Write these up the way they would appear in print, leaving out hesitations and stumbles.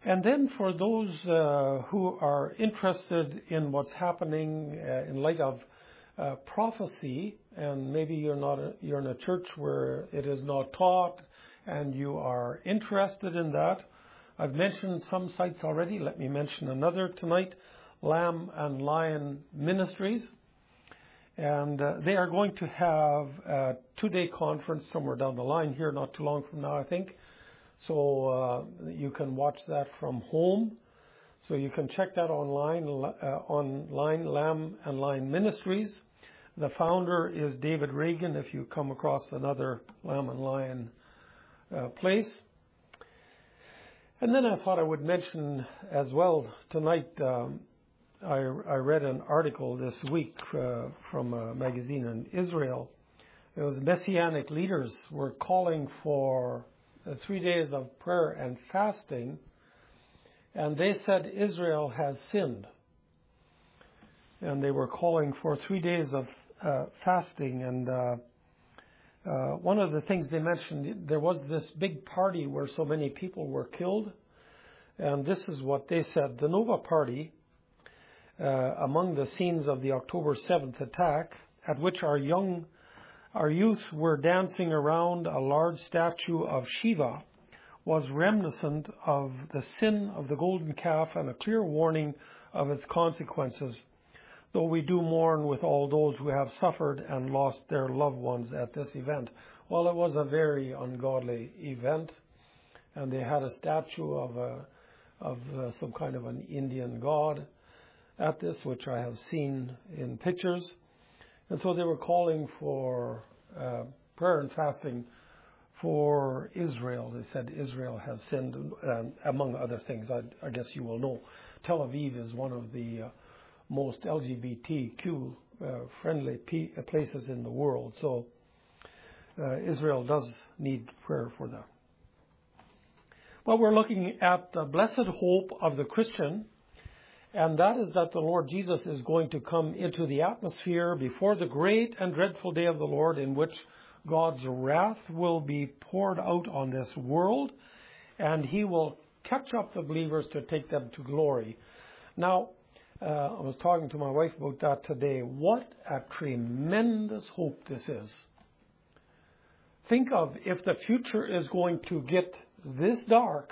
And then for those who are interested in what's happening in light of prophecy, and maybe you're in a church where it is not taught and you are interested in that, I've mentioned some sites already. Let me mention another tonight, Lamb and Lion Ministries. And they are going to have a 2-day conference somewhere down the line here, not too long from now, I think. So you can watch that from home. So you can check that online, Lamb and Lion Ministries. The founder is David Reagan, if you come across another Lamb and Lion place. And then I thought I would mention as well tonight, I read an article this week from a magazine in Israel. It was Messianic leaders were calling for 3 days of prayer and fasting, and they said Israel has sinned. And they were calling for 3 days of fasting, and one of the things they mentioned, there was this big party where so many people were killed, and this is what they said. The Nova Party, among the scenes of the October 7th attack, at which our youth were dancing around a large statue of Shiva, was reminiscent of the sin of the golden calf and a clear warning of its consequences, though we do mourn with all those who have suffered and lost their loved ones at this event. Well, it was a very ungodly event, and they had a statue of some kind of an Indian god at this, which I have seen in pictures. And so they were calling for prayer and fasting for Israel. They said Israel has sinned, among other things. I guess you will know Tel Aviv is one of the most LGBTQ friendly places in the world. So Israel does need prayer for that. Well, we're looking at the blessed hope of the Christian, and that is that the Lord Jesus is going to come into the atmosphere before the great and dreadful day of the Lord, in which God's wrath will be poured out on this world, and he will catch up the believers to take them to glory. Now, I was talking to my wife about that today. What a tremendous hope this is. Think of if the future is going to get this dark,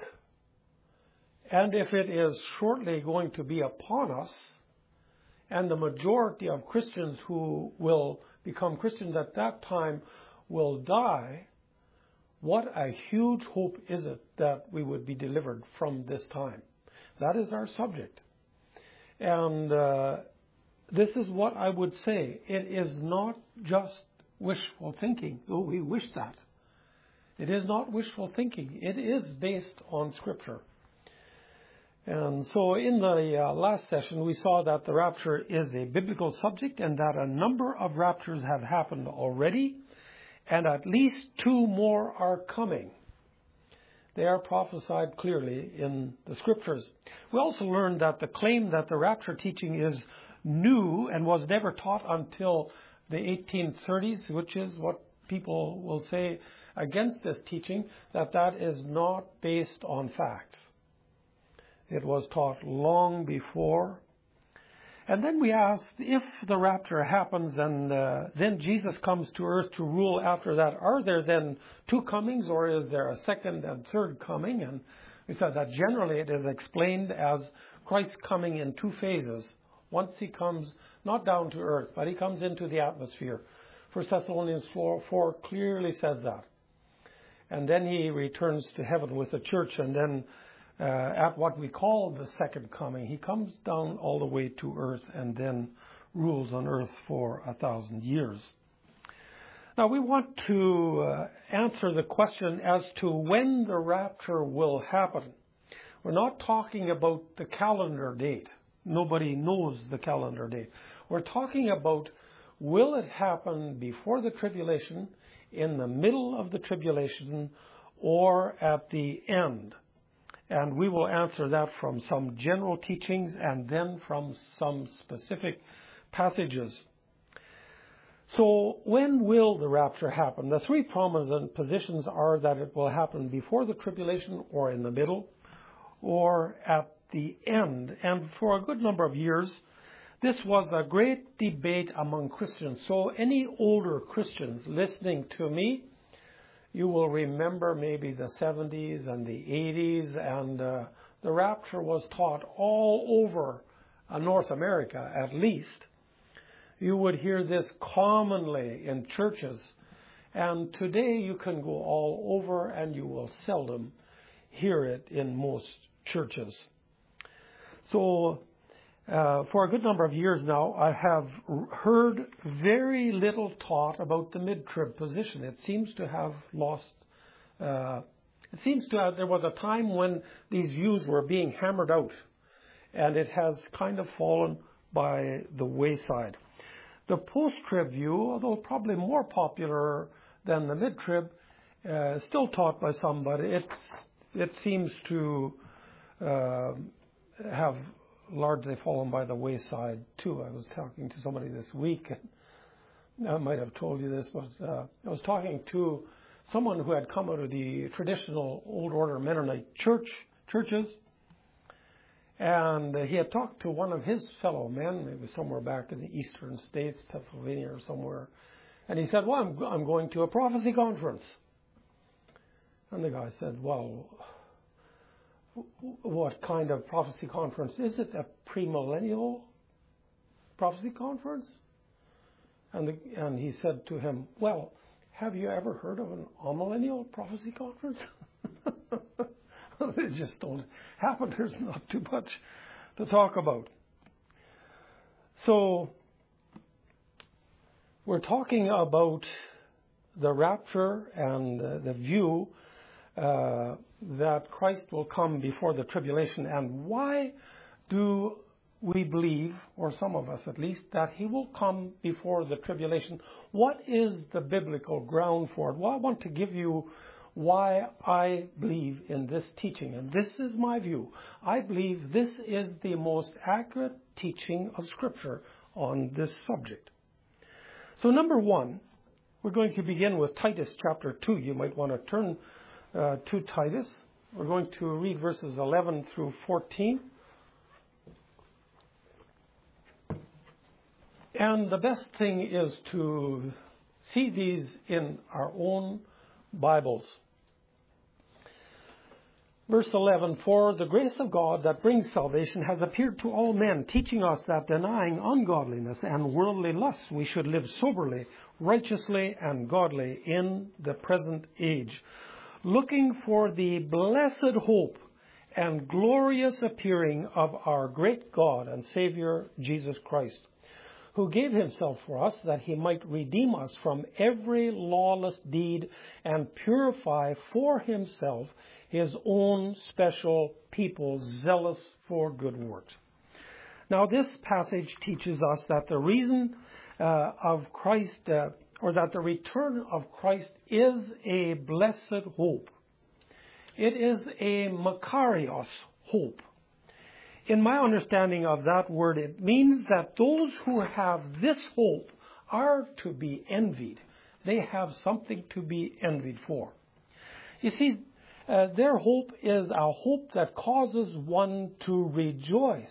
and if it is shortly going to be upon us, and the majority of Christians who will become Christians at that time will die, what a huge hope is it that we would be delivered from this time. That is our subject. And this is what I would say. It is not just wishful thinking, though we wish that. It is not wishful thinking. It is based on Scripture. And so in the last session, we saw that the rapture is a biblical subject and that a number of raptures have happened already, and at least 2 more are coming. They are prophesied clearly in the Scriptures. We also learned that the claim that the rapture teaching is new and was never taught until the 1830s, which is what people will say against this teaching, that is not based on facts. It was taught long before. And then we asked, if the rapture happens and then Jesus comes to earth to rule after that, are there then 2 comings, or is there a second and third coming? And we said that generally it is explained as Christ coming in 2 phases. Once he comes not down to earth, but he comes into the atmosphere. 1 Thessalonians 4 clearly says that. And then he returns to heaven with the church, and then at what we call the second coming, he comes down all the way to earth and then rules on earth for 1,000 years. Now we want to answer the question as to when the rapture will happen. We're not talking about the calendar date. Nobody knows the calendar date. We're talking about, will it happen before the tribulation, in the middle of the tribulation, or at the end? And we will answer that from some general teachings and then from some specific passages. So when will the rapture happen? The 3 prominent positions are that it will happen before the tribulation or in the middle, or at the end. And for a good number of years, this was a great debate among Christians. So any older Christians listening to me, you will remember maybe the 70s and the 80s, and the rapture was taught all over North America, at least. You would hear this commonly in churches. And today you can go all over and you will seldom hear it in most churches. So for a good number of years now, I have heard very little taught about the mid-trib position. It seems to have lost, there was a time when these views were being hammered out, and it has kind of fallen by the wayside. The post-trib view, although probably more popular than the mid-trib, still taught by some, but it seems to have largely fallen by the wayside too. I was talking to somebody this week, and I might have told you this, but I was talking to someone who had come out of the traditional Old Order Mennonite churches, and he had talked to one of his fellow men, maybe somewhere back in the eastern states, Pennsylvania or somewhere, and he said, well, I'm going to a prophecy conference. And the guy said, well, what kind of prophecy conference? Is it a premillennial prophecy conference? And he said to him, well, have you ever heard of an amillennial prophecy conference? They just don't happen. There's not too much to talk about. So we're talking about the rapture and the view that Christ will come before the tribulation. And why do we believe, or some of us at least, that he will come before the tribulation? What is the biblical ground for it? Well, I want to give you why I believe in this teaching. And this is my view. I believe this is the most accurate teaching of Scripture on this subject. So number one, we're going to begin with Titus chapter 2. You might want to turn to Titus. We're going to read verses 11 through 14. And the best thing is to see these in our own Bibles. Verse 11, for the grace of God that brings salvation has appeared to all men, teaching us that denying ungodliness and worldly lusts, we should live soberly, righteously, and godly in the present age, looking for the blessed hope and glorious appearing of our great God and Savior, Jesus Christ, who gave himself for us that he might redeem us from every lawless deed and purify for himself his own special people, zealous for good works. Now, this passage teaches us that the reason of Christ, or that the return of Christ is a blessed hope. It is a makarios hope. In my understanding of that word, it means that those who have this hope are to be envied. They have something to be envied for. You see, their hope is a hope that causes one to rejoice.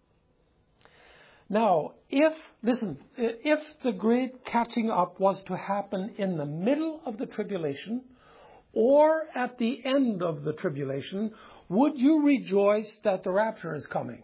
Now, if the great catching up was to happen in the middle of the tribulation or at the end of the tribulation, would you rejoice that the rapture is coming?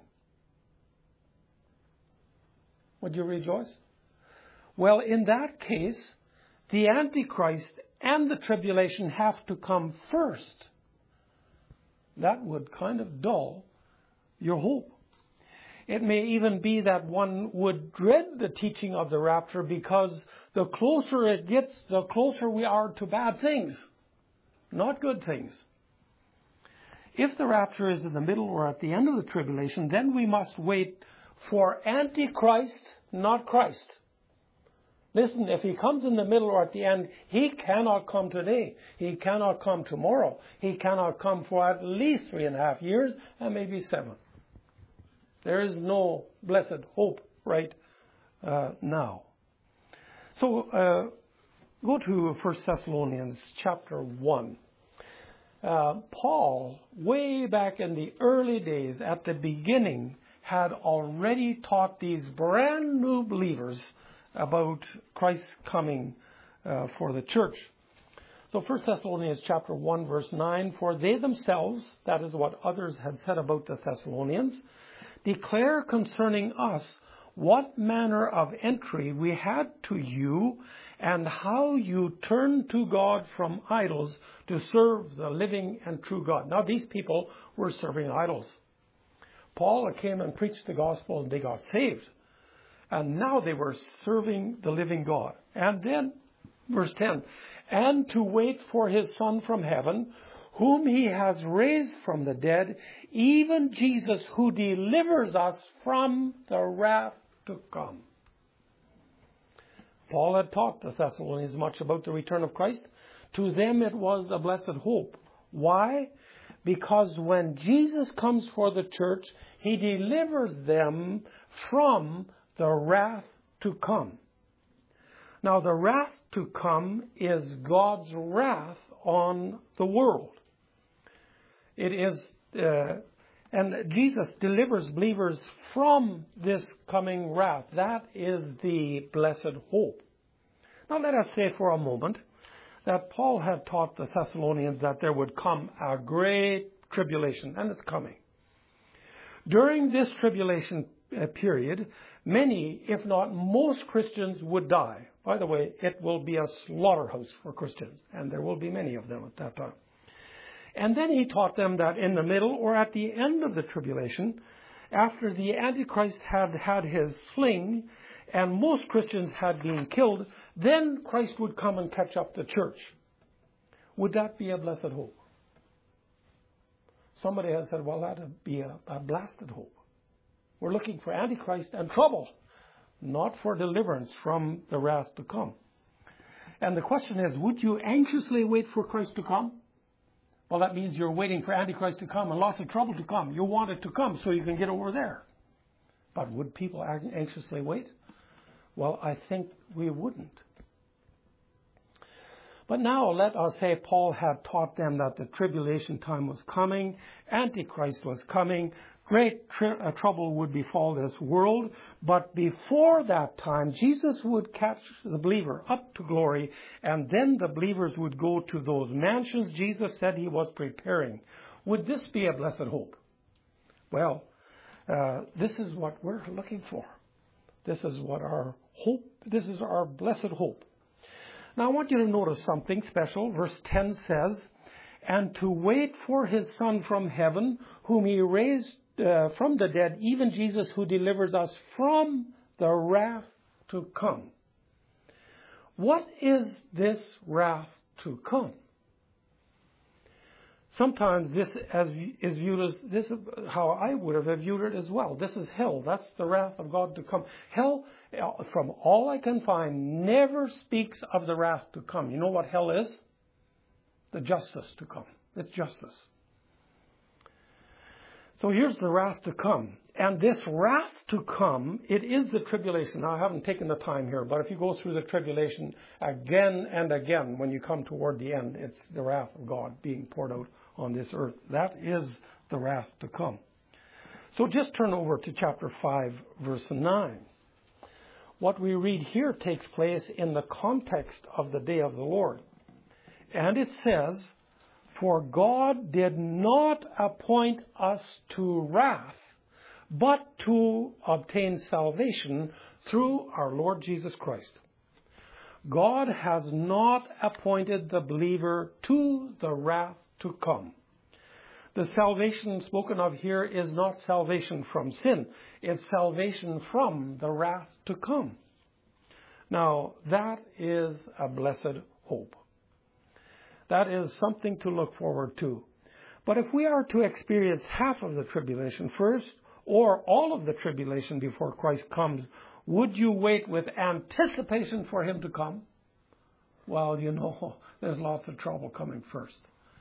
Would you rejoice? Well, in that case, the Antichrist and the tribulation have to come first. That would kind of dull your hope. It may even be that one would dread the teaching of the rapture because the closer it gets, the closer we are to bad things, not good things. If the rapture is in the middle or at the end of the tribulation, then we must wait for Antichrist, not Christ. Listen, if he comes in the middle or at the end, he cannot come today. He cannot come tomorrow. He cannot come for at least 3.5 years and maybe 7. There is no blessed hope right now. So go to 1 Thessalonians chapter 1. Paul, way back in the early days, at the beginning, had already taught these brand new believers about Christ's coming for the church. So 1 Thessalonians chapter 1, verse 9, for they themselves, that is what others had said about the Thessalonians, declare concerning us what manner of entry we had to you, and how you turned to God from idols to serve the living and true God. Now these people were serving idols. Paul came and preached the gospel and they got saved. And now they were serving the living God. And then, verse 10, and to wait for his Son from heaven, whom he has raised from the dead, even Jesus, who delivers us from the wrath to come. Paul had taught the Thessalonians much about the return of Christ. To them it was a blessed hope. Why? Because when Jesus comes for the church, he delivers them from the wrath to come. Now the wrath to come is God's wrath on the world. It is, and Jesus delivers believers from this coming wrath. That is the blessed hope. Now let us say for a moment that Paul had taught the Thessalonians that there would come a great tribulation, and it's coming. During this tribulation period, many, if not most Christians would die. By the way, it will be a slaughterhouse for Christians, and there will be many of them at that time. And then he taught them that in the middle or at the end of the tribulation, after the Antichrist had had his sling and most Christians had been killed, then Christ would come and catch up the church. Would that be a blessed hope? Somebody has said, well, that would be a blasted hope. We're looking for Antichrist and trouble, not for deliverance from the wrath to come. And the question is, would you anxiously wait for Christ to come? Well, that means you're waiting for Antichrist to come and lots of trouble to come. You want it to come so you can get over there. But would people anxiously wait? Well, I think we wouldn't. But now let us say Paul had taught them that the tribulation time was coming, Antichrist was coming, great trouble would befall this world. But before that time, Jesus would catch the believer up to glory, and then the believers would go to those mansions Jesus said he was preparing. Would this be a blessed hope? Well, this is what we're looking for. This is what our hope, this is our blessed hope. Now I want you to notice something special. Verse 10 says, and to wait for his Son from heaven, whom he raised from the dead, even Jesus, who delivers us from the wrath to come. What is this wrath to come? Sometimes this is viewed as, this is how I would have viewed it as well. This is hell. That's the wrath of God to come. Hell, from all I can find, never speaks of the wrath to come. You know what hell is? The justice to come. It's justice. So here's the wrath to come. And this wrath to come, it is the tribulation. Now, I haven't taken the time here, but if you go through the tribulation again and again, when you come toward the end, it's the wrath of God being poured out on this earth. That is the wrath to come. So just turn over to chapter 5, verse 9. What we read here takes place in the context of the day of the Lord. And it says, for God did not appoint us to wrath, but to obtain salvation through our Lord Jesus Christ. God has not appointed the believer to the wrath to come. The salvation spoken of here is not salvation from sin. It's salvation from the wrath to come. Now, that is a blessed hope. That is something to look forward to. But if we are to experience half of the tribulation first, or all of the tribulation before Christ comes, would you wait with anticipation for him to come? Well, you know, there's lots of trouble coming first.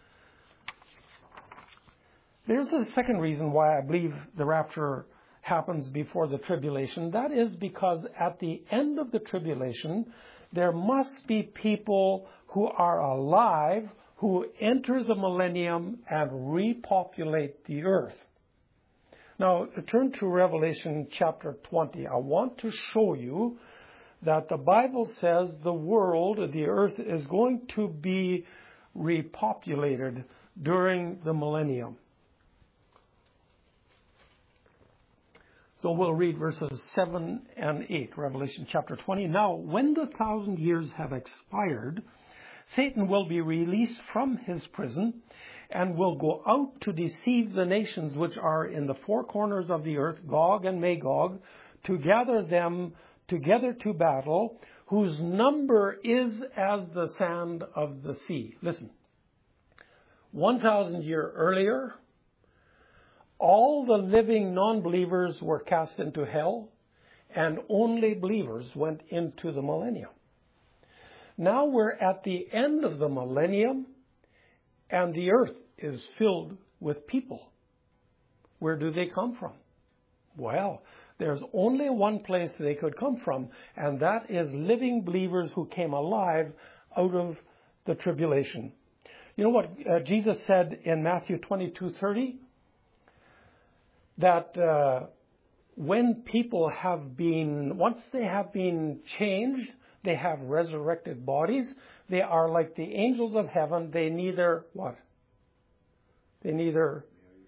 There's a second reason why I believe the rapture happens before the tribulation. That is because at the end of the tribulation, there must be people who are alive who enter the millennium and repopulate the earth. Now, turn to Revelation chapter 20. I want to show you that the Bible says the world, the earth, is going to be repopulated during the millennium. So we'll read verses 7 and 8, Revelation chapter 20. Now, when the 1,000 years have expired, Satan will be released from his prison and will go out to deceive the nations which are in the four corners of the earth, Gog and Magog, to gather them together to battle, whose number is as the sand of the sea. Listen, 1,000 years earlier, all the living non-believers were cast into hell, and only believers went into the millennium. Now we're at the end of the millennium, and the earth is filled with people. Where do they come from? Well, there's only one place they could come from, and that is living believers who came alive out of the tribulation. You know what Jesus said in Matthew 22:30? That when people have been, once they have been changed, they have resurrected bodies. They are like the angels of heaven. They neither, what? They neither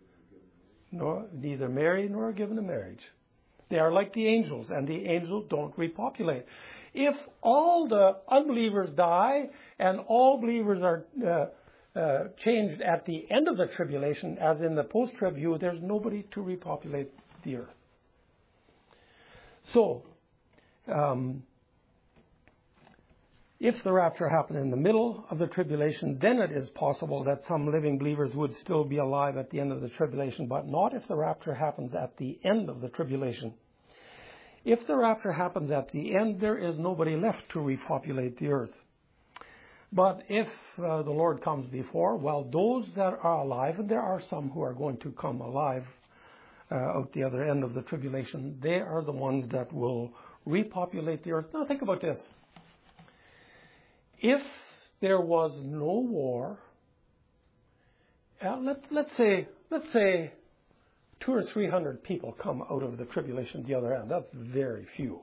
marry nor are given in marriage. They are like the angels, and the angels don't repopulate. If all the unbelievers die and all believers are changed at the end of the tribulation, as in the post-trib view, there's nobody to repopulate the earth. So, if the rapture happened in the middle of the tribulation, then it is possible that some living believers would still be alive at the end of the tribulation, but not if the rapture happens at the end of the tribulation. If the rapture happens at the end, there is nobody left to repopulate the earth. But if the Lord comes before, well, those that are alive, and there are some who are going to come alive out the other end of the tribulation, they are the ones that will repopulate the earth. Now think about this. If there was no war, let's say 200 or 300 people come out of the tribulation at the other end. That's very few.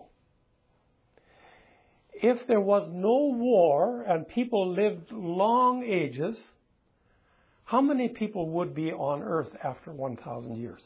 If there was no war and people lived long ages, how many people would be on earth after 1,000 years?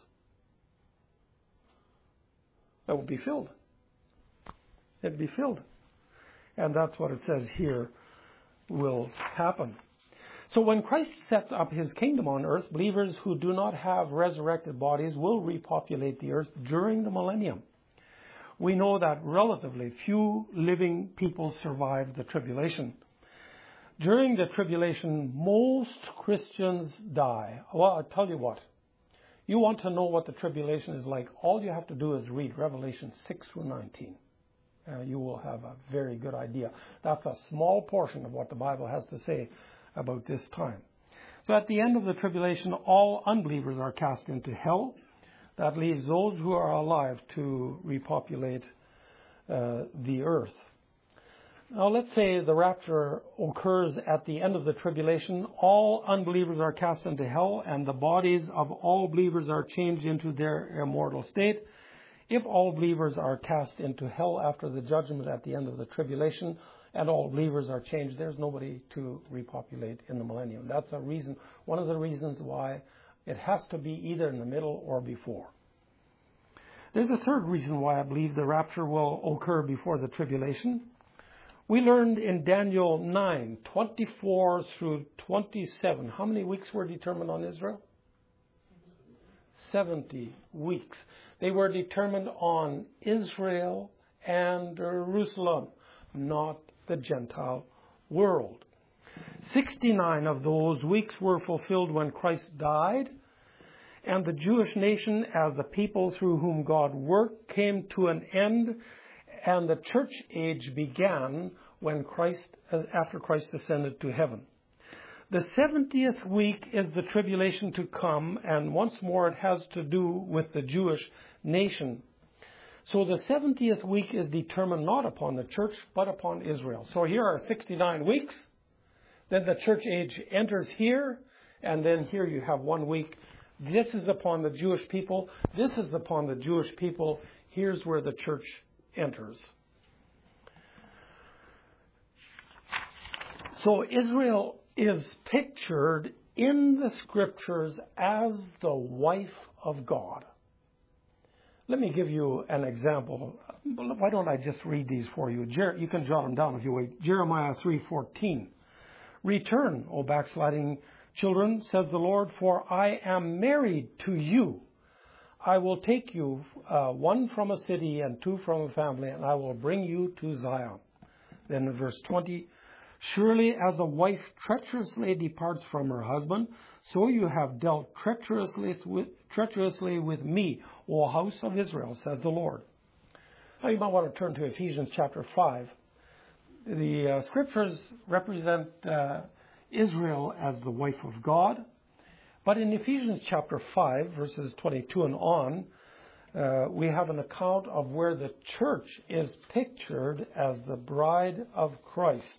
That would be filled. It'd be filled. And that's what it says here will happen. So when Christ sets up his kingdom on earth, believers who do not have resurrected bodies will repopulate the earth during the millennium. We know that relatively few living people survive the tribulation. During the tribulation, most Christians die. Well, I'll tell you what. You want to know what the tribulation is like, all you have to do is read Revelation 6 through 19. You will have a very good idea. That's a small portion of what the Bible has to say about this time. So at the end of the tribulation, all unbelievers are cast into hell. That leaves those who are alive to repopulate the earth. Now let's say the rapture occurs at the end of the tribulation. All unbelievers are cast into hell, and the bodies of all believers are changed into their immortal state. If all believers are cast into hell after the judgment at the end of the tribulation, and all believers are changed, there's nobody to repopulate in the millennium. That's a reason, one of the reasons why it has to be either in the middle or before. There's a third reason why I believe the rapture will occur before the tribulation. We learned in Daniel 9, 24 through 27, how many weeks were determined on Israel? 70 weeks. They were determined on Israel and Jerusalem, not the Gentile world. 69 of those weeks were fulfilled when Christ died, and the Jewish nation, as the people through whom God worked, came to an end, and the church age began when after Christ ascended to heaven. The 70th week is the tribulation to come, and once more it has to do with the Jewish nation. So the 70th week is determined not upon the church, but upon Israel. So here are 69 weeks. Then the church age enters here, and then here you have 1 week. This is upon the Jewish people. This is upon the Jewish people. Here's where the church enters. So Israel is pictured in the scriptures as the wife of God. Let me give you an example. Why don't I just read these for you? You can jot them down if you wait. Jeremiah 3:14. Return, O backsliding children, says the Lord, for I am married to you. I will take you, one from a city and two from a family, and I will bring you to Zion. Then in verse 20, surely as a wife treacherously departs from her husband, so you have dealt treacherously with me, O house of Israel, says the Lord. Now you might want to turn to Ephesians chapter 5. The scriptures represent Israel as the wife of God. But in Ephesians chapter 5, verses 22 and on, we have an account of where the church is pictured as the bride of Christ.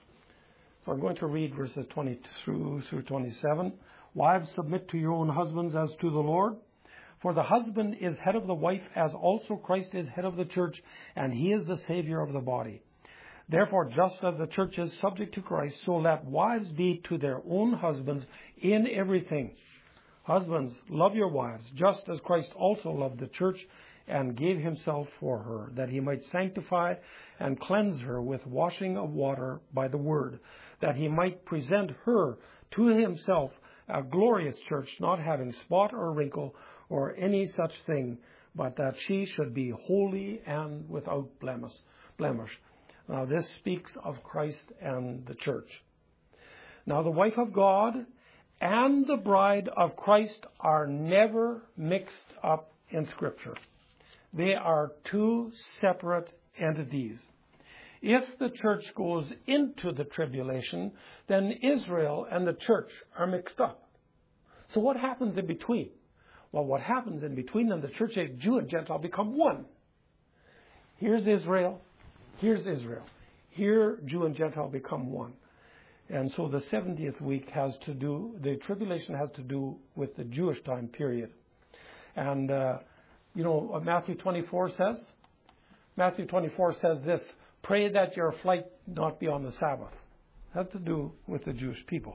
So I'm going to read verses 22 through 27. Wives, submit to your own husbands as to the Lord. For the husband is head of the wife, as also Christ is head of the church, and he is the Savior of the body. Therefore, just as the church is subject to Christ, so let wives be to their own husbands in everything. Husbands, love your wives, just as Christ also loved the church and gave himself for her, that he might sanctify and cleanse her with washing of water by the word, that he might present her to himself a glorious church, not having spot or wrinkle or any such thing, but that she should be holy and without blemish. Now this speaks of Christ and the church. Now the wife of God and the bride of Christ are never mixed up in Scripture. They are two separate entities. If the church goes into the tribulation, then Israel and the church are mixed up. So what happens in between? Well, what happens in between them, the church age, Jew and Gentile become one. Here's Israel. Here's Israel. Here, Jew and Gentile become one. And so the 70th week the tribulation has to do with the Jewish time period. And, you know what Matthew 24 says? Matthew 24 says this, pray that your flight not be on the Sabbath. It has to do with the Jewish people.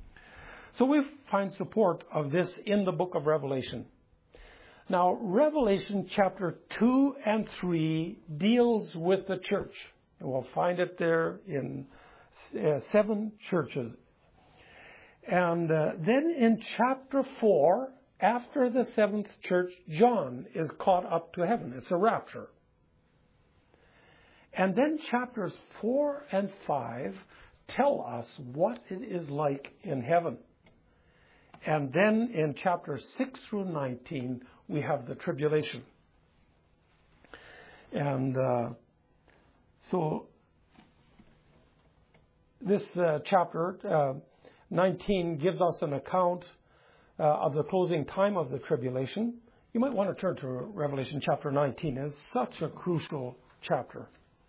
So we find support of this in the book of Revelation. Now, Revelation chapter 2 and 3 deals with the church. And we'll find it there in 7 churches. And then in chapter 4, after the 7th church, John is caught up to heaven. It's a rapture. And then chapters 4 and 5 tell us what it is like in heaven. And then in chapters 6 through 19, we have the tribulation. And so this chapter 19 gives us an account of the closing time of the tribulation. You might want to turn to Revelation chapter 19. It's such a crucial chapter.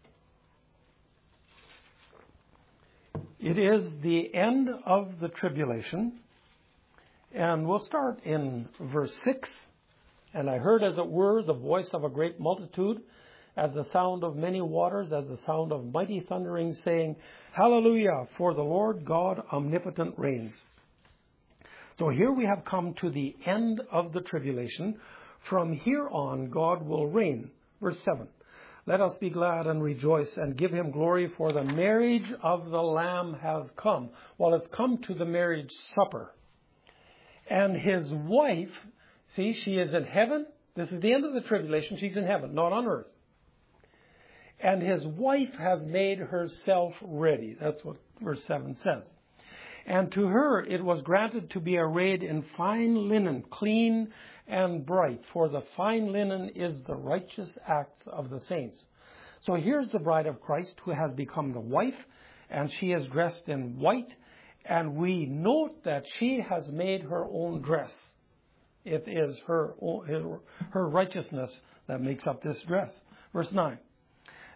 It is the end of the tribulation. And we'll start in verse 6. And I heard, as it were, the voice of a great multitude, as the sound of many waters, as the sound of mighty thundering, saying, Hallelujah, for the Lord God omnipotent reigns. So here we have come to the end of the tribulation. From here on, God will reign. Verse 7. Let us be glad and rejoice and give him glory, for the marriage of the Lamb has come. Well, it's come to the marriage supper. And his wife, see, she is in heaven. This is the end of the tribulation. She's in heaven, not on earth. And his wife has made herself ready. That's what verse 7 says. And to her it was granted to be arrayed in fine linen, clean and bright. For the fine linen is the righteous acts of the saints. So here's the bride of Christ who has become the wife. And she is dressed in white. And we note that she has made her own dress. It is her righteousness that makes up this dress. Verse 9.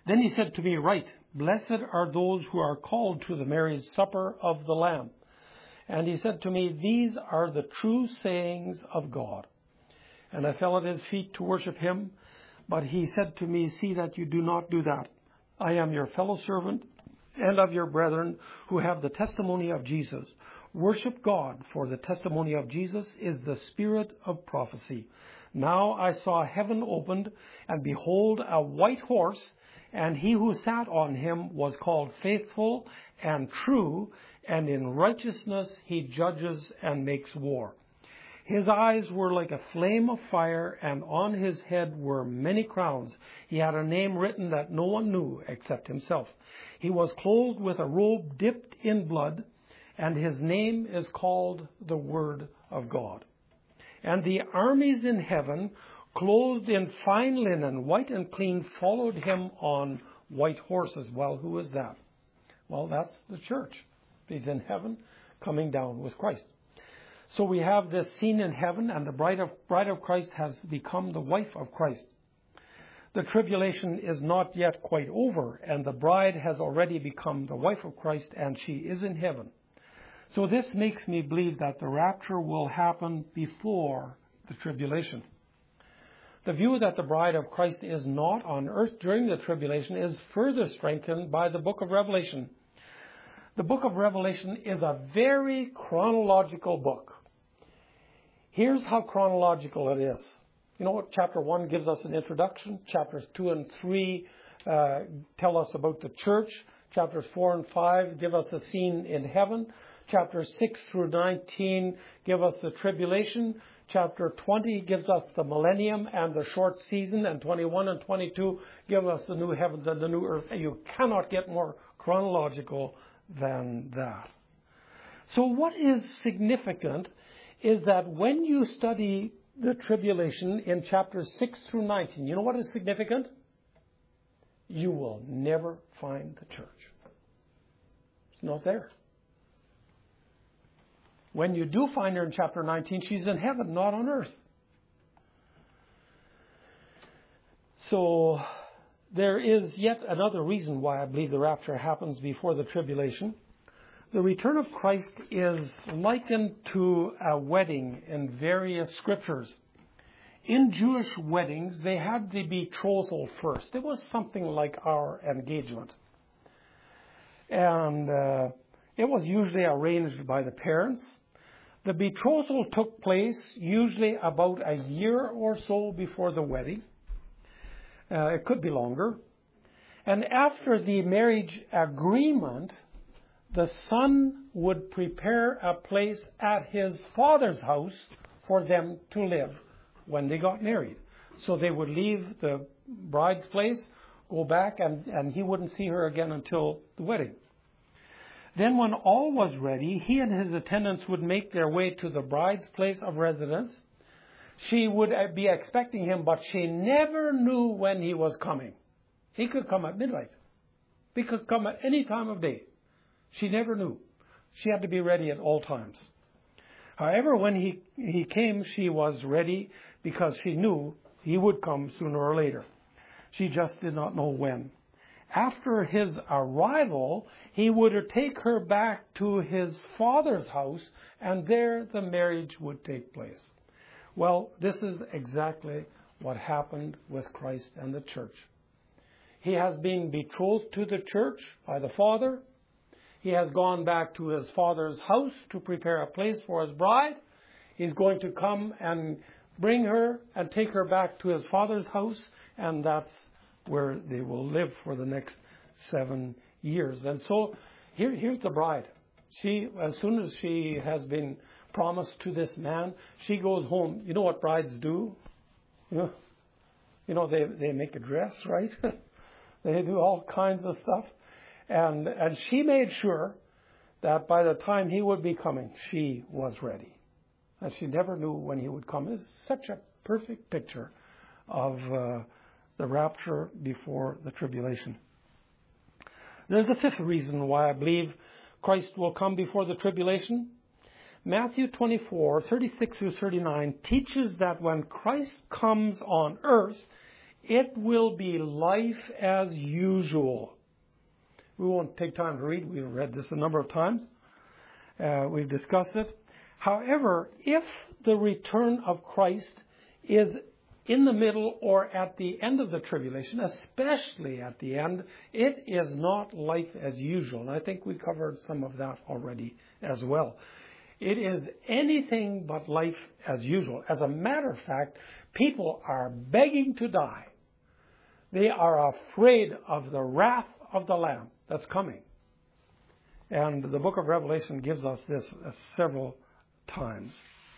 Then he said to me, "Write, blessed are those who are called to the marriage supper of the Lamb." And he said to me, "These are the true sayings of God." And I fell at his feet to worship him. But he said to me, "See that you do not do that. I am your fellow servant and of your brethren who have the testimony of Jesus. Worship God, for the testimony of Jesus is the spirit of prophecy." Now I saw heaven opened, and behold, a white horse, and he who sat on him was called Faithful and True, and in righteousness he judges and makes war. His eyes were like a flame of fire, and on his head were many crowns. He had a name written that no one knew except himself. He was clothed with a robe dipped in blood, and his name is called the Word of God. And the armies in heaven, clothed in fine linen, white and clean, followed him on white horses. Well, who is that? Well, that's the church. He's in heaven, coming down with Christ. So we have this scene in heaven, and the bride of Christ has become the wife of Christ. The tribulation is not yet quite over, and the bride has already become the wife of Christ, and she is in heaven. So this makes me believe that the rapture will happen before the tribulation. The view that the bride of Christ is not on earth during the tribulation is further strengthened by the book of Revelation. The book of Revelation is a very chronological book. Here's how chronological it is. You know, chapter 1 gives us an introduction. Chapters 2 and 3 tell us about the church. Chapters 4 and 5 give us a scene in heaven. Chapters 6 through 19 give us the tribulation. Chapter 20 gives us the millennium and the short season. And 21 and 22 give us the new heavens and the new earth. You cannot get more chronological than that. So what is significant is that when you study the tribulation in chapters 6 through 19, you know what is significant? You will never find the church. It's not there. When you do find her in chapter 19, she's in heaven, not on earth. So there is yet another reason why I believe the rapture happens before the tribulation. The return of Christ is likened to a wedding in various scriptures. In Jewish weddings, they had the betrothal first. It was something like our engagement. And it was usually arranged by the parents. The betrothal took place usually about a year or so before the wedding. It could be longer. And after the marriage agreement, the son would prepare a place at his father's house for them to live when they got married. So they would leave the bride's place, go back, and he wouldn't see her again until the wedding. Then when all was ready, he and his attendants would make their way to the bride's place of residence. She would be expecting him, but she never knew when he was coming. He could come at midnight. He could come at any time of day. She never knew. She had to be ready at all times. However, when he came, she was ready because she knew he would come sooner or later. She just did not know when. After his arrival, he would take her back to his father's house, and there the marriage would take place. Well, this is exactly what happened with Christ and the church. He has been betrothed to the church by the Father. He has gone back to his Father's house to prepare a place for his bride. He's going to come and bring her and take her back to his Father's house, and that's where they will live for the next 7 years. And so here's the bride. She, as soon as she has been promised to this man, she goes home. You know what brides do? You know they make a dress, right? They do all kinds of stuff. And she made sure that by the time he would be coming, she was ready. And she never knew when he would come. It's such a perfect picture of the rapture before the tribulation. There's a fifth reason why I believe Christ will come before the tribulation. Matthew 24, 36 through 39 teaches that when Christ comes on earth, It will be life as usual. We won't take time to read. We've read this a number of times. We've discussed it. However, if the return of Christ is in the middle or at the end of the tribulation, especially at the end, it is not life as usual. And I think we covered some of that already as well. It is anything but life as usual. As a matter of fact, people are begging to die. They are afraid of the wrath of the Lamb that's coming. And the book of Revelation gives us this several times.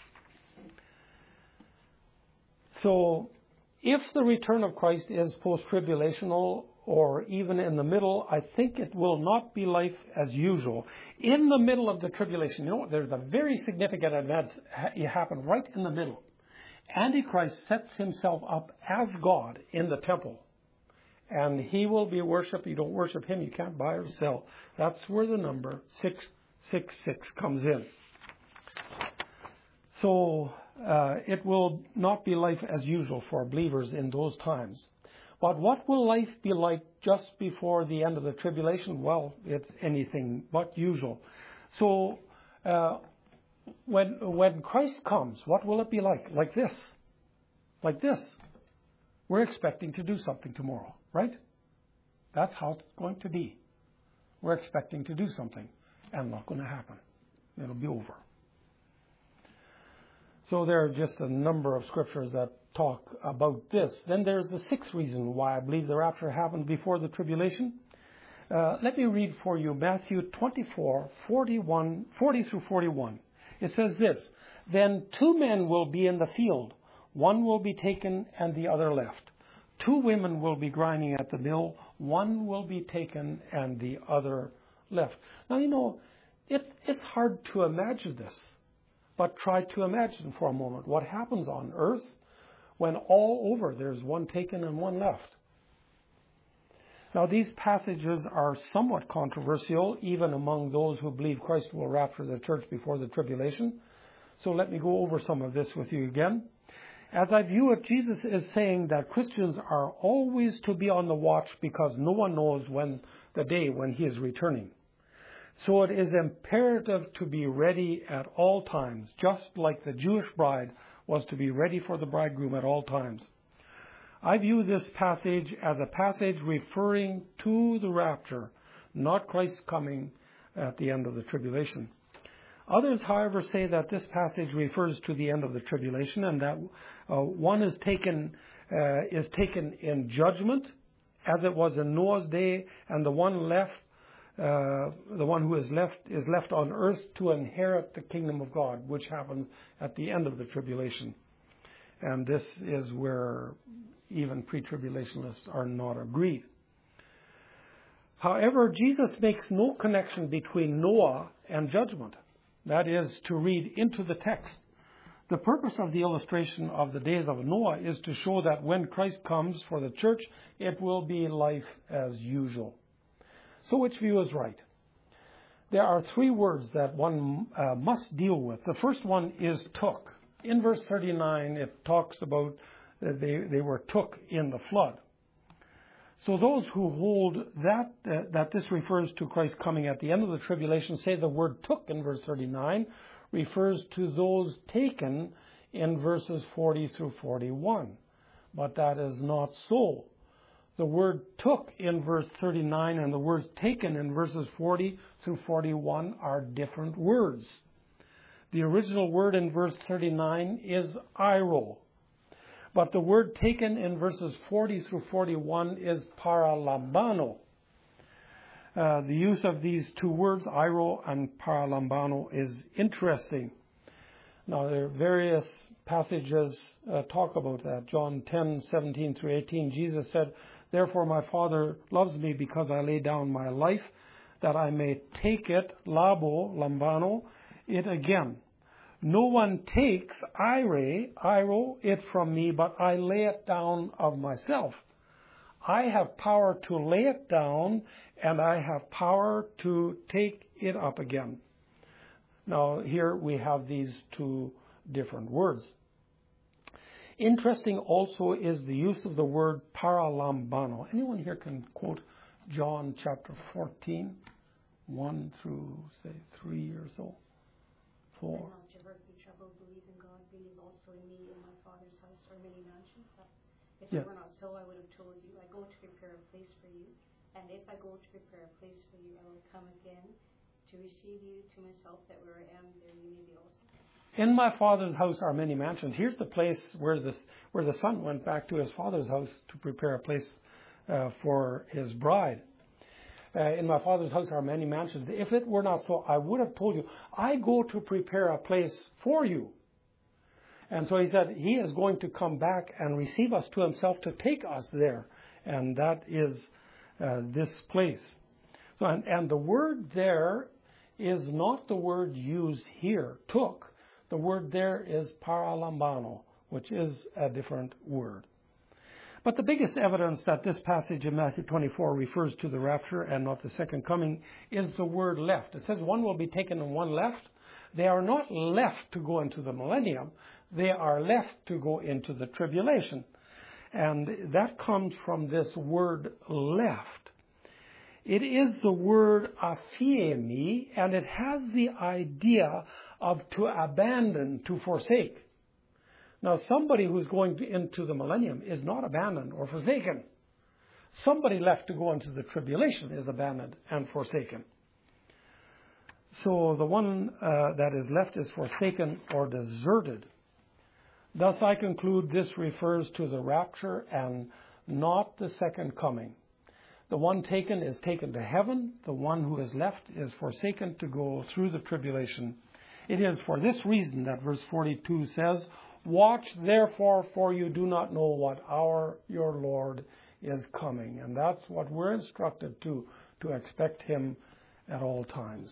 So, if the return of Christ is post-tribulational or even in the middle, I think it will not be life as usual. In the middle of the tribulation, there's a very significant event happen right in the middle. Antichrist sets himself up as God in the temple. And he will be worshipped. You don't worship him, you can't buy or sell. That's where the number 666 comes in. So, it will not be life as usual for believers in those times. But what will life be like just before the end of the tribulation? Well, it's anything but usual. So, when Christ comes, what will it be like? Like this. Like this. We're expecting to do something tomorrow, right? That's how it's going to be. We're expecting to do something, and not going to happen. It'll be over. So there are just a number of scriptures that talk about this. Then there's the sixth reason why I believe the rapture happened before the tribulation. Let me read for you Matthew 24, 40 through 41. It says this, "Then two men will be in the field. One will be taken and the other left. Two women will be grinding at the mill. One will be taken and the other left." Now, it's hard to imagine this. But try to imagine for a moment what happens on earth when all over there's one taken and one left. Now, these passages are somewhat controversial, even among those who believe Christ will rapture the church before the tribulation. So let me go over some of this with you again. As I view it, Jesus is saying that Christians are always to be on the watch because no one knows the day when he is returning. So it is imperative to be ready at all times, just like the Jewish bride was to be ready for the bridegroom at all times. I view this passage as a passage referring to the rapture, not Christ's coming at the end of the tribulation. Others, however, say that this passage refers to the end of the tribulation and that one is taken in judgment, as it was in Noah's day, and the one who is left on earth to inherit the kingdom of God, which happens at the end of the tribulation. And this is where even pre-tribulationists are not agreed. However, Jesus makes no connection between Noah and judgment. That is to read into the text. The purpose of the illustration of the days of Noah is to show that when Christ comes for the church, it will be life as usual. So which view is right? There are three words that one must deal with. The first one is took. In verse 39, it talks about they were took in the flood. So those who hold that this refers to Christ coming at the end of the tribulation say the word took in verse 39 refers to those taken in verses 40 through 41. But that is not so. The word took in verse 39 and the words taken in verses 40 through 41 are different words. The original word in verse 39 is airo. But the word taken in verses 40 through 41 is paralambano. The use of these two words, airo and paralambano, is interesting. Now, there are various passages talk about that. John 10:17 through 18, Jesus said, "Therefore my Father loves me because I lay down my life, that I may take it," lambano, "it again. No one takes airo, it from me, but I lay it down of myself. I have power to lay it down, and I have power to take it up again." Now, here we have these two different words. Interesting also is the use of the word paralambano. Anyone here can quote John chapter 14, 1 through, say, 3 or so? 4. Not to hurt be troubled, believe in God, believe also in me. In my Father's house are many mansions. If it were not so, I would have told you, I go to prepare a place for you. And if I go to prepare a place for you, I will come again to receive you to myself, that where I am, there you may be also. In my Father's house are many mansions. Here's the place where the son went back to his father's house to prepare a place for his bride. In my Father's house are many mansions. If it were not so, I would have told you, I go to prepare a place for you. And so he said, he is going to come back and receive us to himself to take us there. And that is this place. So, and the word there is not the word used here, took. The word there is paralambano, which is a different word. But the biggest evidence that this passage in Matthew 24 refers to the rapture and not the second coming is the word left. It says one will be taken and one left. They are not left to go into the millennium. They are left to go into the tribulation. And that comes from this word left. It is the word aphiemi, and it has the idea of to abandon, to forsake. Now, somebody who's going into the millennium is not abandoned or forsaken. Somebody left to go into the tribulation is abandoned and forsaken. So the one that is left is forsaken or deserted. Thus, I conclude this refers to the rapture and not the second coming. The one taken is taken to heaven. The one who is left is forsaken to go through the tribulation. It is for this reason that verse 42 says, "Watch therefore, for you do not know what hour your Lord is coming." And that's what we're instructed to expect him at all times.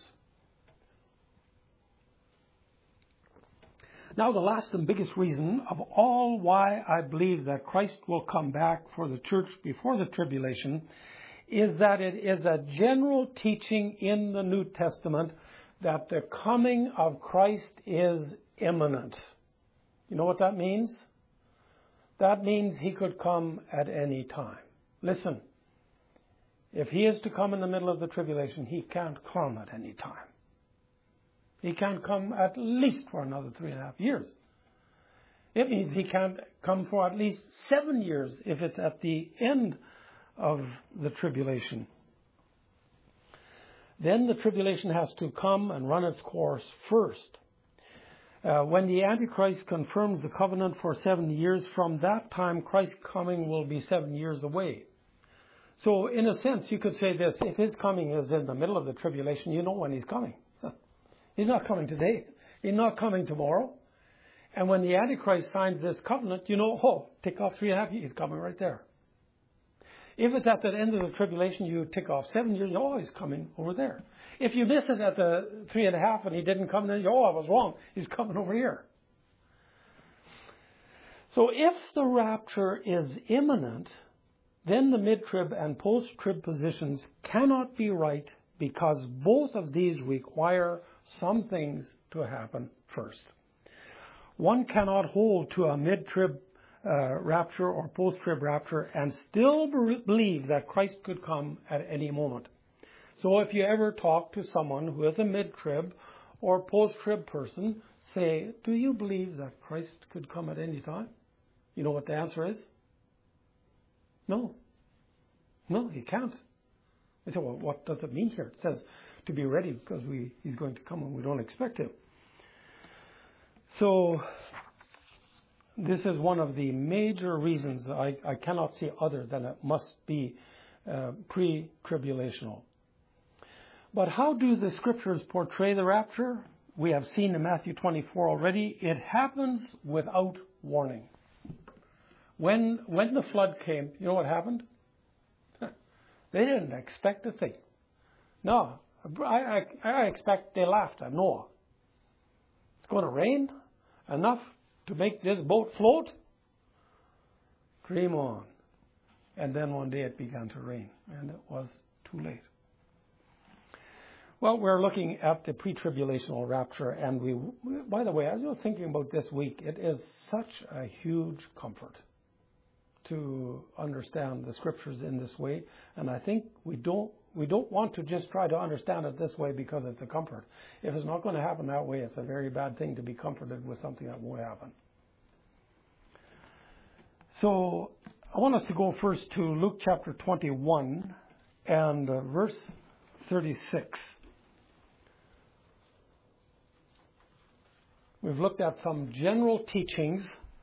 Now, the last and biggest reason of all why I believe that Christ will come back for the church before the tribulation is that it is a general teaching in the New Testament that the coming of Christ is imminent. You know what that means? That means he could come at any time. Listen, if he is to come in the middle of the tribulation, he can't come at any time. He can't come at least for another 3.5 years. It means he can't come for at least 7 years if it's at the end of the tribulation. Then the tribulation has to come and run its course first. When the Antichrist confirms the covenant for 7 years, from that time Christ's coming will be 7 years away. So in a sense, you could say this: if his coming is in the middle of the tribulation, you know when he's coming. He's not coming today. He's not coming tomorrow. And when the Antichrist signs this covenant, you know, tick off 3.5 years, he's coming right there. If it's at the end of the tribulation, you tick off 7 years, he's coming over there. If you miss it at the 3.5 and he didn't come, then I was wrong. He's coming over here. So if the rapture is imminent, then the mid-trib and post-trib positions cannot be right, because both of these require some things to happen first. One cannot hold to a mid-trib rapture or post-trib rapture and still believe that Christ could come at any moment. So if you ever talk to someone who is a mid-trib or post-trib person, say, "Do you believe that Christ could come at any time?" You know what the answer is? No. No, he can't. I say, well, what does it mean here? It says to be ready because he's going to come and we don't expect him. So this is one of the major reasons I cannot see other than it must be pre-tribulational. But how do the scriptures portray the rapture? We have seen in Matthew 24 already. It happens without warning. When the flood came, you know what happened? They didn't expect a thing. No, I expect they laughed at Noah. It's going to rain enough to make this boat float? Dream on. And then one day it began to rain, and it was too late. Well, we're looking at the pre-tribulational rapture, and by the way, as I was thinking about this week, it is such a huge comfort to understand the scriptures in this way, and I think we don't want to just try to understand it this way because it's a comfort. If it's not going to happen that way, it's a very bad thing to be comforted with something that won't happen. So I want us to go first to Luke chapter 21 and verse 36. We've looked at some general teachings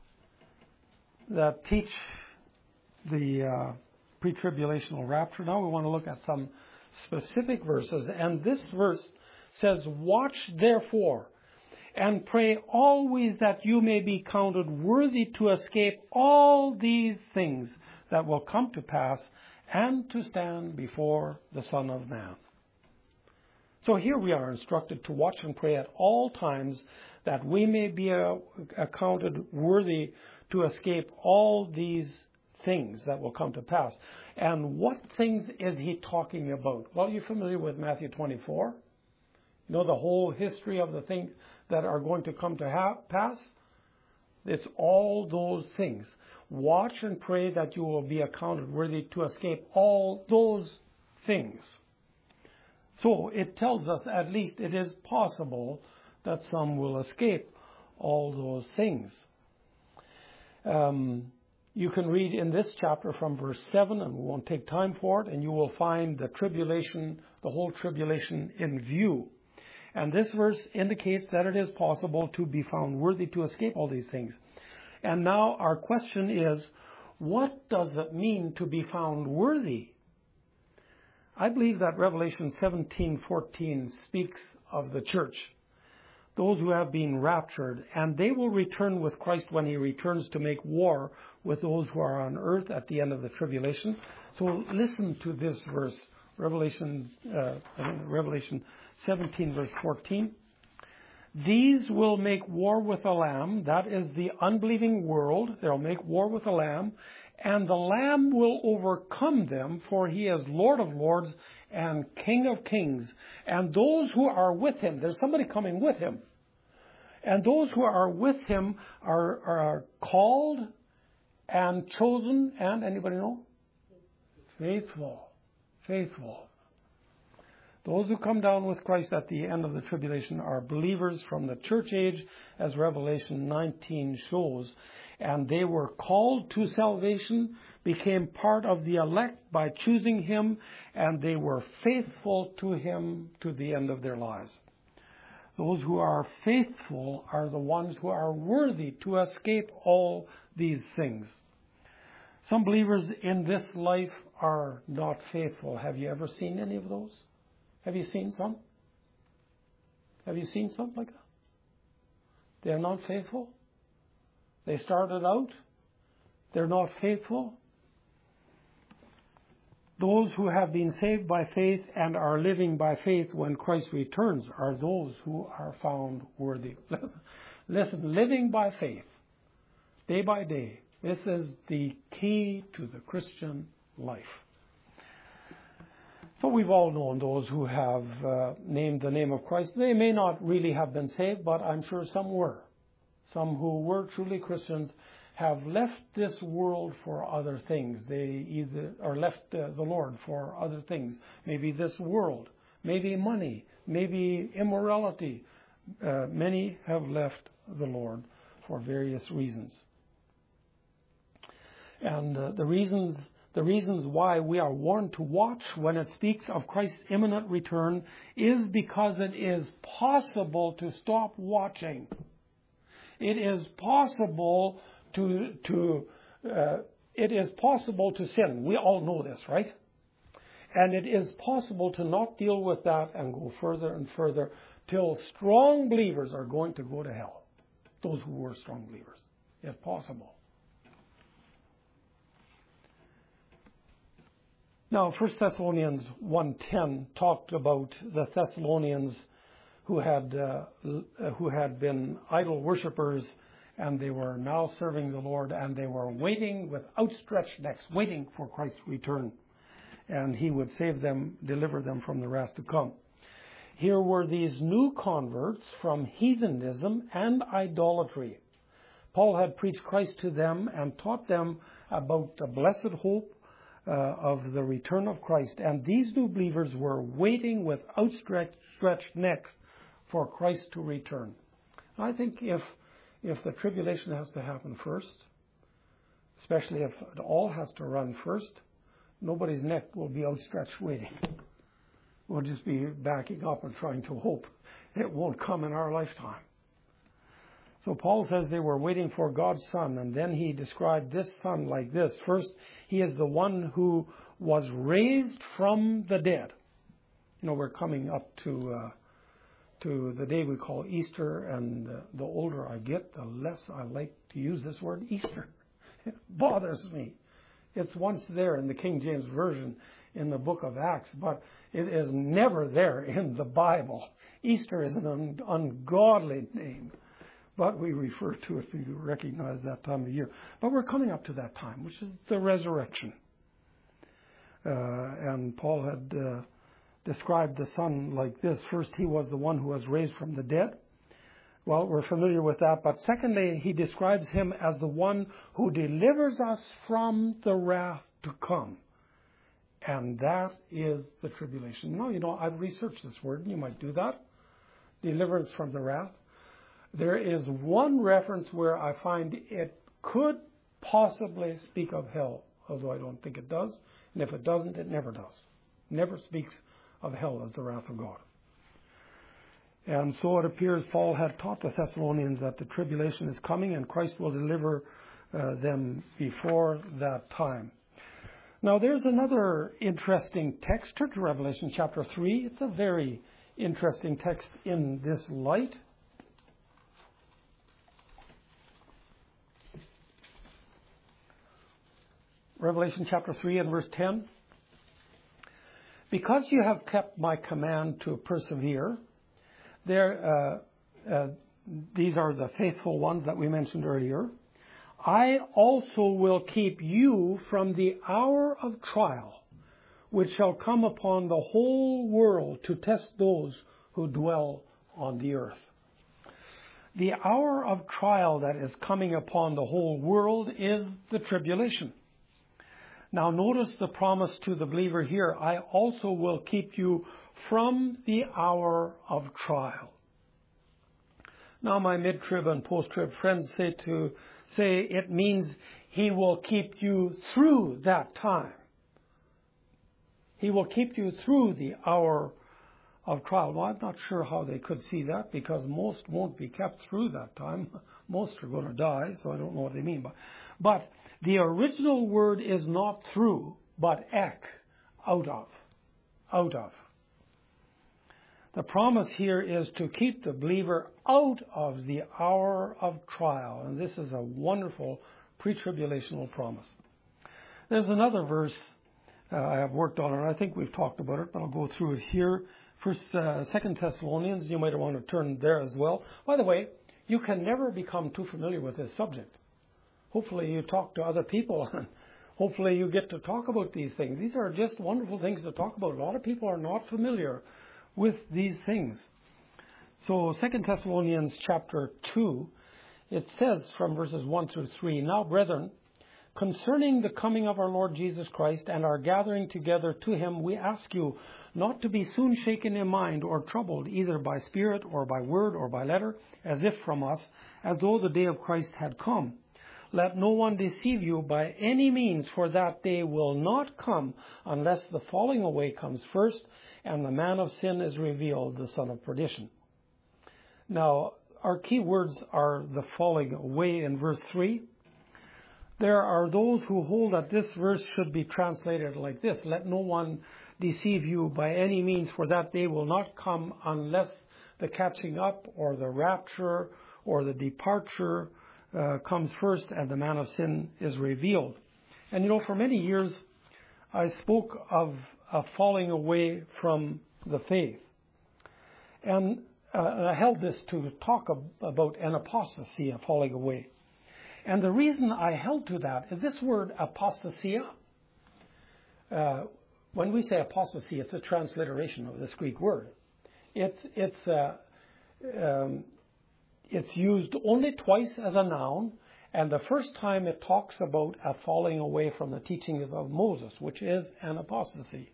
that teach the pre-tribulational rapture. Now we want to look at some specific verses. And this verse says, "Watch therefore, and pray always that you may be counted worthy to escape all these things that will come to pass and to stand before the Son of Man." So here we are instructed to watch and pray at all times that we may be accounted worthy to escape all these things that will come to pass. And what things is he talking about? Well, you're familiar with Matthew 24. You know the whole history of the things that are going to come to pass? It's all those things. Watch and pray that you will be accounted worthy to escape all those things. So it tells us at least it is possible that some will escape all those things. You can read in this chapter from verse 7, and we won't take time for it, and you will find the tribulation, the whole tribulation in view. And this verse indicates that it is possible to be found worthy to escape all these things. And now our question is, what does it mean to be found worthy? I believe that Revelation 17:14 speaks of the church, those who have been raptured, and they will return with Christ when he returns to make war with those who are on earth at the end of the tribulation. So listen to this verse, Revelation 17 verse 14. "These will make war with the Lamb," that is the unbelieving world. They'll make war with the Lamb, "and the Lamb will overcome them, for he is Lord of lords and King of kings. And those who are with him," there's somebody coming with him, "and those who are with him are called and chosen," and anybody know? Faithful. Faithful. Those who come down with Christ at the end of the tribulation are believers from the church age, as Revelation 19 shows. And they were called to salvation, became part of the elect by choosing him, and they were faithful to him to the end of their lives. Those who are faithful are the ones who are worthy to escape all these things. Some believers in this life are not faithful. Have you ever seen any of those? Have you seen some? Have you seen some like that? They are not faithful. They started out. They're not faithful. Those who have been saved by faith and are living by faith when Christ returns are those who are found worthy. Listen, living by faith, day by day, this is the key to the Christian life. So we've all known those who have named the name of Christ. They may not really have been saved, but I'm sure some were. Some who were truly Christians have left this world for other things. They either are left the Lord for other things. Maybe this world, maybe money, maybe immorality. Many have left the Lord for various reasons. And the reasons why we are warned to watch when it speaks of Christ's imminent return is because it is possible to stop watching. It is possible to sin. We all know this, right? And it is possible to not deal with that and go further and further till strong believers are going to go to hell. Those who were strong believers. It's possible. Now, 1 Thessalonians 1:10 talked about the Thessalonians who had been idol worshippers, and they were now serving the Lord, and they were waiting with outstretched necks, waiting for Christ's return, and he would save them, deliver them from the wrath to come. Here were these new converts from heathenism and idolatry. Paul had preached Christ to them and taught them about the blessed hope of the return of Christ. And these new believers were waiting with outstretched necks for Christ to return. I think if the tribulation has to happen first, especially if it all has to run first, nobody's neck will be outstretched waiting. We'll just be backing up and trying to hope it won't come in our lifetime. So Paul says they were waiting for God's Son, and then he described this Son like this. First, he is the one who was raised from the dead. You know, we're coming up to the day we call Easter, and the older I get, the less I like to use this word Easter. It bothers me. It's once there in the King James Version in the book of Acts, but it is never there in the Bible. Easter is an ungodly name, but we refer to it, we recognize that time of year. But we're coming up to that time, which is the resurrection. And Paul had described the Son like this. First, he was the one who was raised from the dead. Well, we're familiar with that. But secondly, he describes him as the one who delivers us from the wrath to come. And that is the tribulation. Now, you know, I've researched this word, and you might do that. Deliverance from the wrath. There is one reference where I find it could possibly speak of hell, although I don't think it does. And if it doesn't, it never does. Never speaks of hell as the wrath of God. And so it appears Paul had taught the Thessalonians that the tribulation is coming and Christ will deliver them before that time. Now there's another interesting text. Turn to Revelation chapter 3. It's a very interesting text in this light. Revelation chapter 3 and verse 10. Because you have kept my command to persevere, these are the faithful ones that we mentioned earlier, I also will keep you from the hour of trial, which shall come upon the whole world to test those who dwell on the earth. The hour of trial that is coming upon the whole world is the tribulation. Now notice the promise to the believer here, I also will keep you from the hour of trial. Now my mid-trib and post-trib friends say it means he will keep you through that time. He will keep you through the hour of trial. Well, I'm not sure how they could see that, because most won't be kept through that time. Most are going to die, so I don't know what they mean by. But the original word is not through, but ek, out of. Out of. The promise here is to keep the believer out of the hour of trial. And this is a wonderful pre-tribulational promise. There's another verse I have worked on, and I think we've talked about it, but I'll go through it here. First, 2 Thessalonians, you might want to turn there as well. By the way, you can never become too familiar with this subject. Hopefully you talk to other people, and hopefully you get to talk about these things. These are just wonderful things to talk about. A lot of people are not familiar with these things. So 2 Thessalonians chapter 2, it says from verses 1 through 3, Now, brethren, concerning the coming of our Lord Jesus Christ and our gathering together to him, we ask you not to be soon shaken in mind or troubled, either by spirit or by word or by letter, as if from us, as though the day of Christ had come. Let no one deceive you by any means, for that day will not come unless the falling away comes first, and the man of sin is revealed, the son of perdition. Now, our key words are the falling away in verse 3. There are those who hold that this verse should be translated like this: Let no one deceive you by any means, for that day will not come unless the catching up or the rapture or the departure comes first and the man of sin is revealed. And you know, for many years I spoke of a falling away from the faith. And I held this to talk about an apostasy, a falling away. And the reason I held to that is this word apostasia. When we say apostasy, it's a transliteration of this Greek word. It's used only twice as a noun, and the first time it talks about a falling away from the teachings of Moses, which is an apostasy.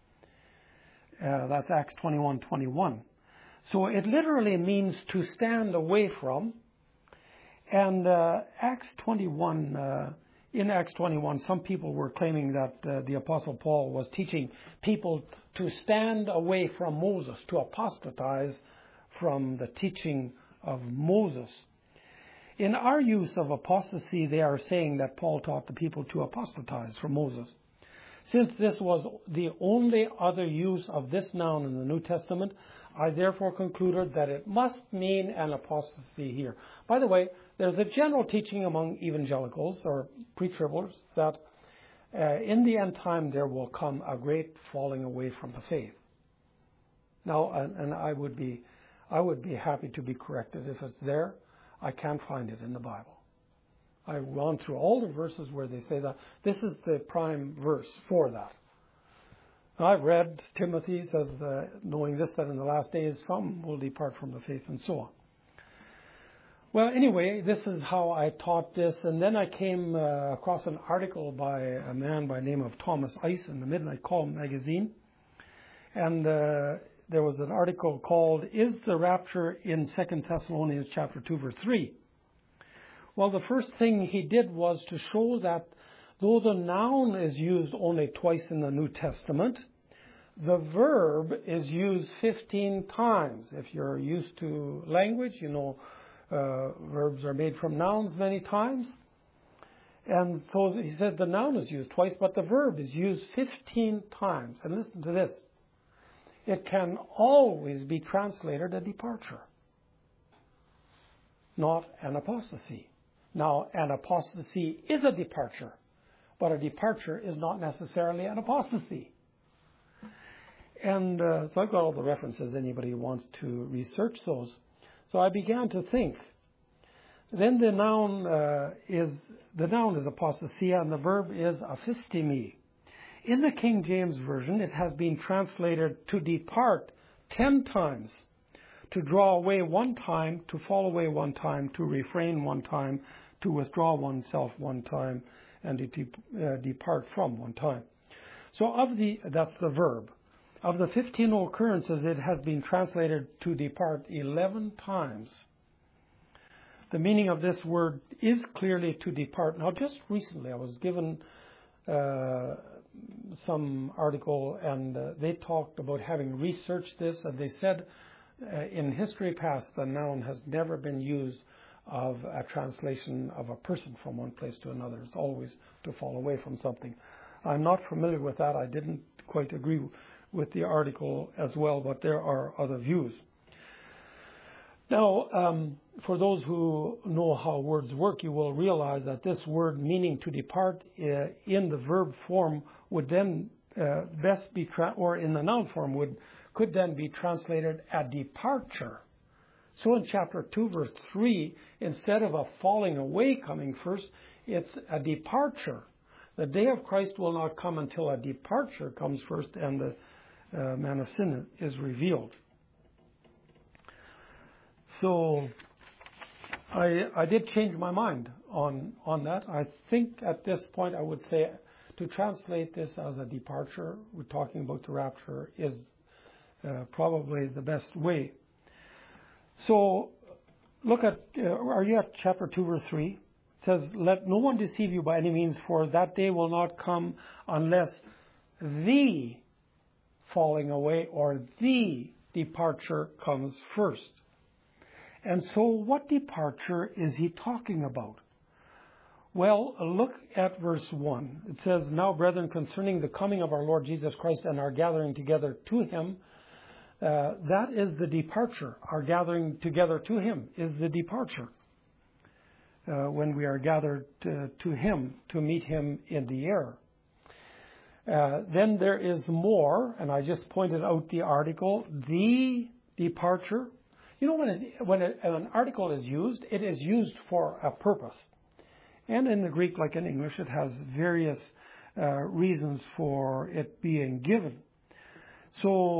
That's Acts 21:21. So it literally means to stand away from. And Acts 21, in Acts 21, some people were claiming that the Apostle Paul was teaching people to stand away from Moses, to apostatize from the teaching of Moses. In our use of apostasy, they are saying that Paul taught the people to apostatize from Moses. Since this was the only other use of this noun in the New Testament, I therefore concluded that it must mean an apostasy here. By the way, there's a general teaching among evangelicals or pre-tribblers that in the end time there will come a great falling away from the faith. Now, and I would be happy to be corrected if it's there. I can't find it in the Bible. I've gone through all the verses where they say that. This is the prime verse for that. I've read Timothy says, knowing this, that in the last days some will depart from the faith, and so on. Well, anyway, this is how I taught this, and then I came across an article by a man by the name of Thomas Ice in the Midnight Call magazine, and there was an article called, "Is the Rapture in 2 Thessalonians chapter 2, verse 3? Well, the first thing he did was to show that though the noun is used only twice in the New Testament, the verb is used 15 times. If you're used to language, you know verbs are made from nouns many times. And so he said the noun is used twice, but the verb is used 15 times. And listen to this. It can always be translated a departure, not an apostasy. Now, an apostasy is a departure, but a departure is not necessarily an apostasy. And so I've got all the references. Anybody who wants to research those. So I began to think. Then the noun is apostasia, and the verb is aphistemi. In the King James Version, it has been translated to depart 10 times, to draw away 1 time, to fall away 1 time, to refrain 1 time, to withdraw oneself 1 time, and to depart from 1 time. So that's the verb. Of the 15 occurrences, it has been translated to depart 11 times. The meaning of this word is clearly to depart. Now, just recently, I was given some article, and they talked about having researched this, and they said in history past, the noun has never been used of a translation of a person from one place to another. It's always to fall away from something. I'm not familiar with that. I didn't quite agree with the article as well, but there are other views. Now, for those who know how words work, you will realize that this word meaning to depart in the verb form would then best be, or in the noun form could then be translated a departure. So in chapter 2, verse 3, instead of a falling away coming first, it's a departure. The day of Christ will not come until a departure comes first and the man of sin is revealed. So I did change my mind on that. I think at this point I would say to translate this as a departure, we're talking about the rapture, is probably the best way. So look at, are you at chapter 2, verse 3? It says, "Let no one deceive you by any means, for that day will not come unless the falling away or the departure comes first." And so what departure is he talking about? Well, look at verse 1. It says, "Now, brethren, concerning the coming of our Lord Jesus Christ and our gathering together to him," that is the departure. Our gathering together to him is the departure. When we are gathered to him, to meet him in the air. Then there is more, and I just pointed out the article, the departure. You know, when an article is used, it is used for a purpose. And in the Greek, like in English, it has various reasons for it being given. So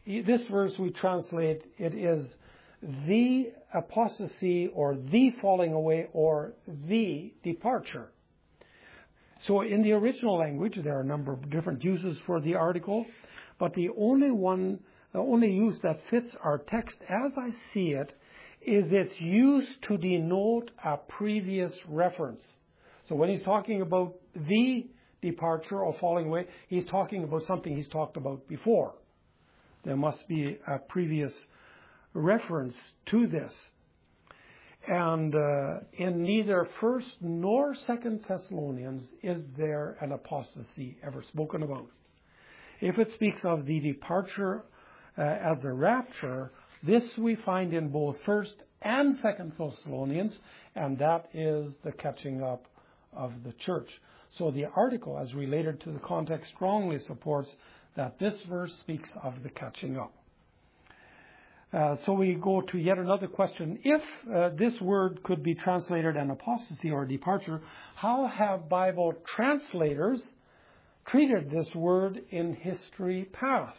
this verse we translate, it is the apostasy or the falling away or the departure. So in the original language, there are a number of different uses for the article, but the only use that fits our text as I see it is its use to denote a previous reference. So when he's talking about the departure or falling away, he's talking about something he's talked about before. There must be a previous reference to this. And in neither 1st nor 2nd Thessalonians is there an apostasy ever spoken about. If it speaks of the departure as the rapture, this we find in both 1st and 2nd Thessalonians, and that is the catching up of the church. So the article, as related to the context, strongly supports that this verse speaks of the catching up. So we go to yet another question. If this word could be translated an apostasy or departure, how have Bible translators treated this word in history past?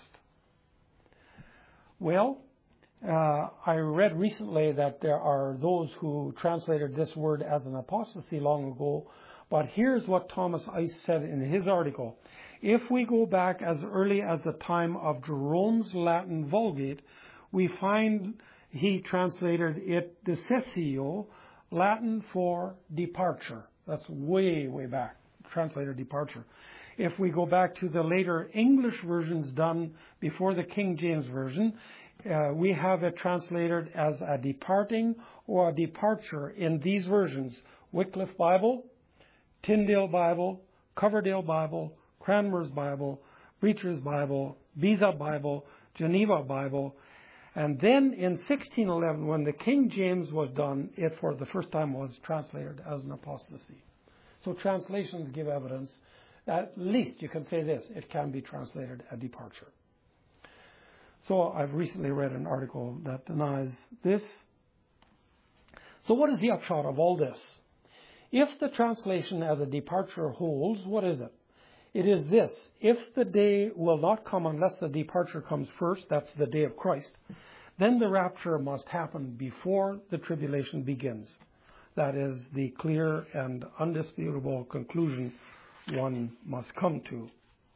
Well, I read recently that there are those who translated this word as an apostasy long ago, but here's what Thomas Ice said in his article. If we go back as early as the time of Jerome's Latin Vulgate, we find he translated it decessio, Latin for departure. That's way, way back, translated departure. If we go back to the later English versions done before the King James Version, we have it translated as a departing or a departure in these versions: Wycliffe Bible, Tyndale Bible, Coverdale Bible, Cranmer's Bible, Beecher's Bible, Beza Bible, Geneva Bible. And then in 1611, when the King James was done, it for the first time was translated as an apostasy. So translations give evidence. At least you can say this: it can be translated a departure. So I've recently read an article that denies this. So what is the upshot of all this? If the translation as a departure holds, what is it? It is this: if the day will not come unless the departure comes first, that's the day of Christ, then the rapture must happen before the tribulation begins. That is the clear and undisputable conclusion one must come to.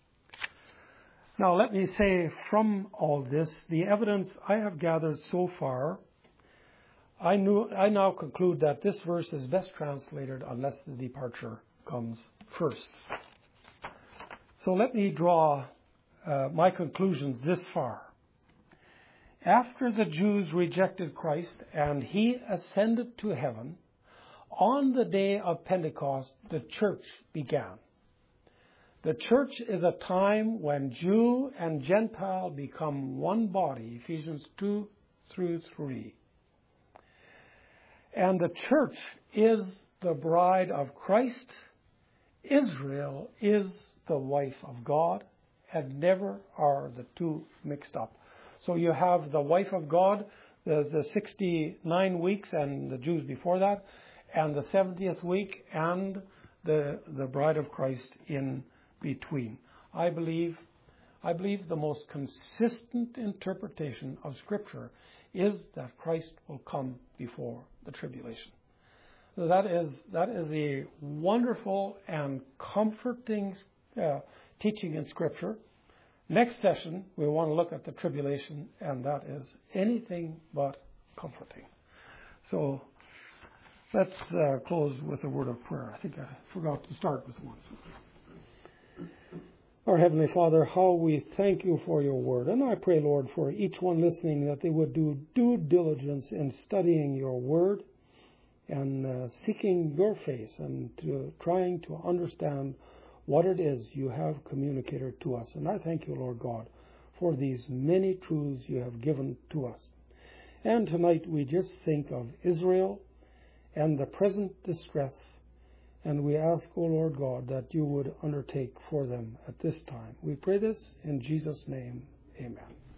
Now let me say from all this, the evidence I have gathered so far, I now conclude that this verse is best translated unless the departure comes first. So let me draw my conclusions this far. After the Jews rejected Christ and he ascended to heaven, on the day of Pentecost, the church began. The church is a time when Jew and Gentile become one body, Ephesians 2-3. And the church is the bride of Christ. Israel is the wife of God, and never are the two mixed up. So you have the wife of God, the 69 weeks and the Jews before that, and the 70th week and the bride of Christ in between. I believe the most consistent interpretation of Scripture is that Christ will come before the tribulation. So that is a wonderful and comforting teaching in Scripture. Next session, we want to look at the tribulation, and that is anything but comforting. So let's close with a word of prayer. I think I forgot to start with one. Our Heavenly Father, how we thank you for your word. And I pray, Lord, for each one listening that they would do due diligence in studying your word and seeking your face and trying to understand what it is you have communicated to us. And I thank you, Lord God, for these many truths you have given to us. And tonight we just think of Israel and the present distress, and we ask, O Lord God, that you would undertake for them at this time. We pray this in Jesus' name. Amen.